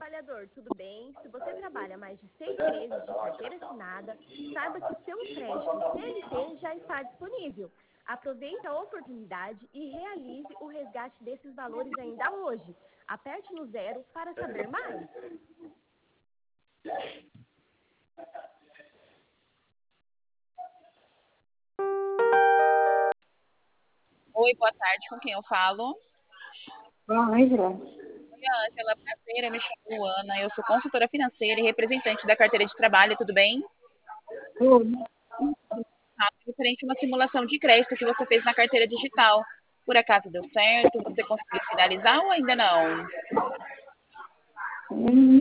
trabalhador, tudo bem? Se você trabalha mais de 6 meses de carteira assinada, saiba que o seu empréstimo CLT já está disponível. Aproveite a oportunidade e realize o resgate desses valores ainda hoje. Aperte no 0 para saber mais. Oi, boa tarde, com quem eu falo? Oi, Zé. Oi, Ângela, prazer, eu me chamo Luana, eu sou consultora financeira e representante da carteira de trabalho, tudo bem? Tudo. Referente a uma simulação de crédito que você fez na carteira digital. Por acaso deu certo? Você conseguiu finalizar ou ainda não?